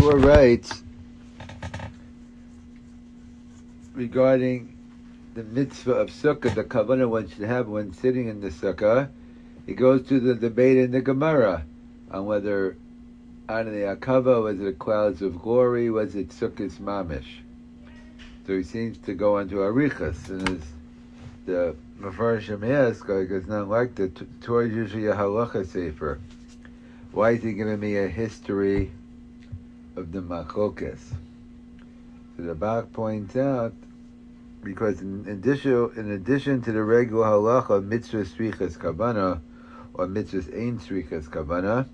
Torah writes regarding the mitzvah of sukkah, the kavanah one should have when sitting in the sukkah. He goes to the debate in the Gemara on whether on the akava, was it clouds of glory, was it sukkah's mamish. So he seems to go into arichas, and as the Mefarshim ask, like it's not like the Torah is usually a halacha sefer. Why is he giving me a history of the machlokas? So the Bach points out, because in addition to the regular halacha of mitzvah srichas kavana, or mitzvah ein srichas kavana,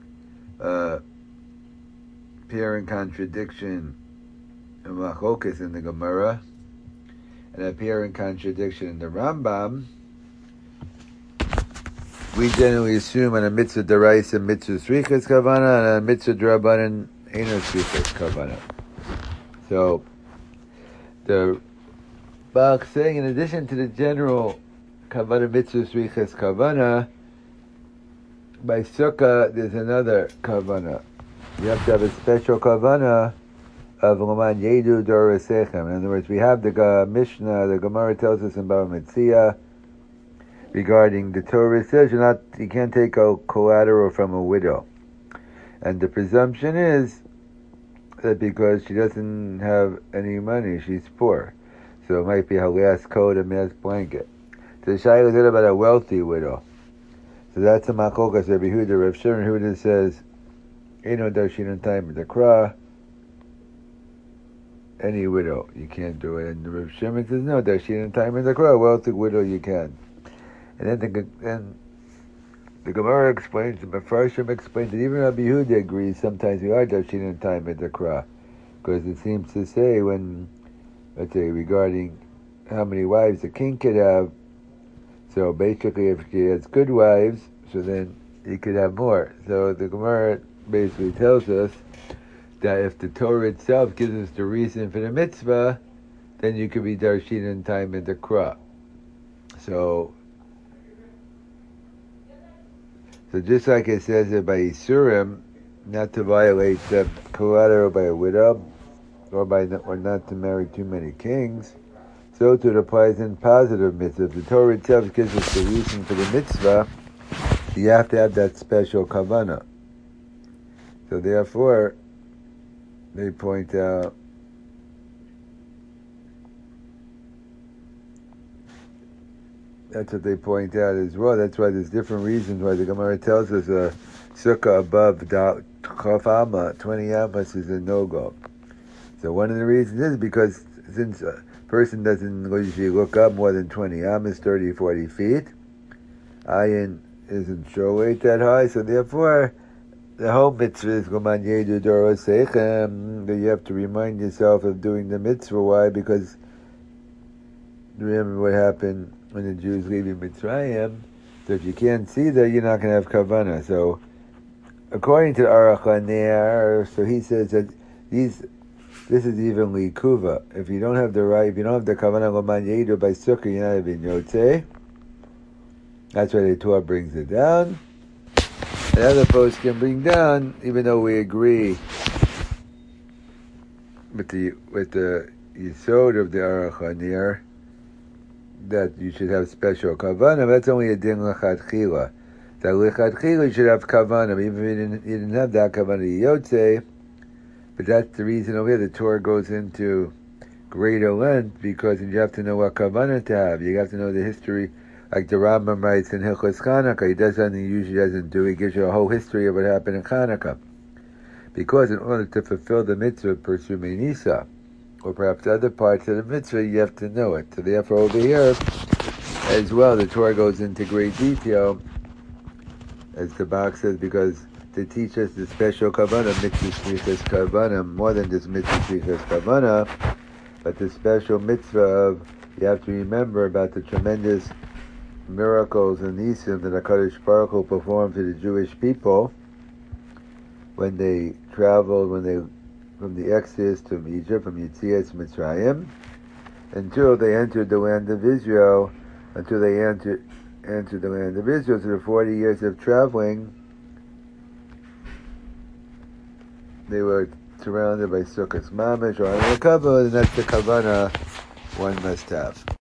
appear in contradiction in machlokas in the Gemara, and appear in contradiction in the Rambam, we generally assume on a mitzvah deraisa mitzvah srichas kavana, and on a mitzvah drabanan eino srichas kavana. So the Bach saying, in addition to the general kavana mitzvah srichas kavana, by sukkah there's another kavana. You have to have a special kavana of Laman Yedu Dorasechem. In other words, we have the Mishnah, the Gemara tells us in Bava Metzia regarding the Torah says you can't take a collateral from a widow, and the presumption is that because she doesn't have any money, she's poor, so it might be her last coat and last blanket. So the Shai is about a wealthy widow. So that's a machlokas Rabbi Yehuda. Rav Shimon Yehuda says, "Eino darshin time the kra." Any widow, you can't do it. And Rav Shimon says, "No, darshin time the kra. Wealthy widow, you can." And then the Gemara explains, the Mefarshim explains that even Rabbi Yehuda agrees. Sometimes we are darshin time the kra, because it seems to say when, let's say, regarding how many wives a king could have. So basically, if he has good wives, so then he could have more. So the Gemara basically tells us that if the Torah itself gives us the reason for the mitzvah, then you could be darshin in time in the kra. So just like it says it by Isurim, not to violate the collateral by a widow, or not to marry too many kings, so too it applies in positive mitzvah. If the Torah itself gives us the reason for the mitzvah, you have to have that special kavanah. So therefore, they point out that's what they point out as well. That's why there's different reasons why the Gemara tells us a sukkah above chaf amma, 20 amas, is a no-go. So one of the reasons is because since a person doesn't usually look up more than 20 amas, 30, 40 feet, ayin isn't sure weight that high, so therefore the whole mitzvah is Goman Yedu Dorosechem, that you have to remind yourself of doing the mitzvah. Why? Because remember what happened when the Jews leaving Mitzrayim. So if you can't see that, you're not going to have kavanah. So according to Aruch LaNer, so he says that this is even likuva. If you don't have the kavanah Goman Yedu by sukkah, you're not even yotzei. That's why the Torah brings it down. And other folks can bring down, even though we agree with the yesod of the Aruch LaNer that you should have special kavanah. That's only a din lechatchila. That lechatchila you should have kavanah, even if you didn't have that kavanah yotzei. But that's the reason over here the Torah goes into greater length, because you have to know what kavanah to have. You have to know the history. Like the Rambam writes in Hilchos Chanukah, he does something he usually doesn't do. He gives you a whole history of what happened in Chanukah. Because in order to fulfill the mitzvah of Persumei Nisa, or perhaps other parts of the mitzvah, you have to know it. So therefore over here, as well, the Torah goes into great detail, as the Bach says, because to teach us the special kavanah, mitzvah srichas kavanah, more than just mitzvah srichas kavanah, but the special mitzvah of, you have to remember about the tremendous miracles and nisim that HaKadosh Baruch Hu performed to the Jewish people when they traveled, from the Exodus to Egypt, from Yetzias Mitzrayim, until they entered the land of Israel, so the 40 years of traveling, they were surrounded by sukkahs mamish or on a kavod, and that's the kavana one must have.